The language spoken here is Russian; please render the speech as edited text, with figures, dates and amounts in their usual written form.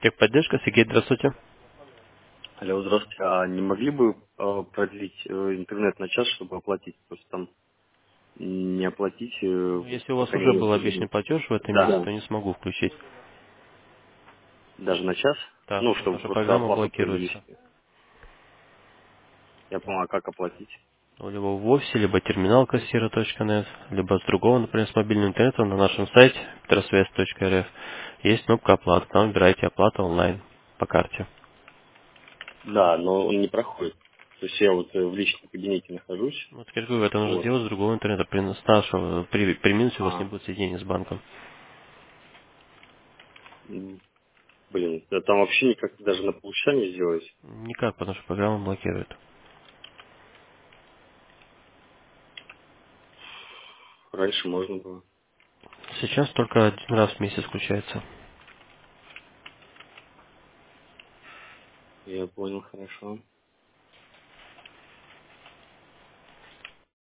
Техподдержка, Сергей, здравствуйте. Алло, здравствуйте. А не могли бы продлить интернет на час, чтобы оплатить? Просто там не оплатить, Ну, если у вас пока не уже будет был обещанный времени. платеж в этом месяце, Да, то не смогу включить. даже на час. Да, Ну, потому чтобы что просто программа оплату блокируется. произвести. Я понял, а как оплатить? Ну, либо в офисе, либо терминал кассира.нет, либо с другого, например, с мобильным интернетом на нашем сайте petrosвязь.рф есть кнопка оплаты. Там выбираете оплата онлайн по карте. Да, но он не проходит. То есть я вот в личном кабинете нахожусь. Вот, теперь говорю, это нужно Вот. сделать с другого интернета. С нашего, при минусе у вас не А, будет соединения с банком. блин, да там вообще никак даже на полчаса не сделать. Никак, потому что программа блокирует. Раньше можно было. Сейчас только один раз в месяц включается. Я понял, хорошо.